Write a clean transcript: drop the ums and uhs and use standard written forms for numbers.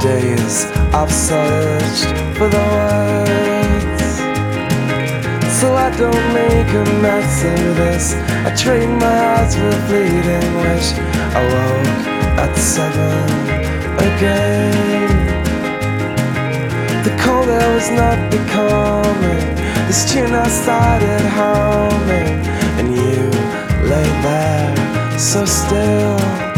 days I've searched for the words, so I don't make a mess of this. I trade my eyes for a fleeting wish. I woke at 7 again. The cold air was not becoming. This tune I started humming, and you lay there so still.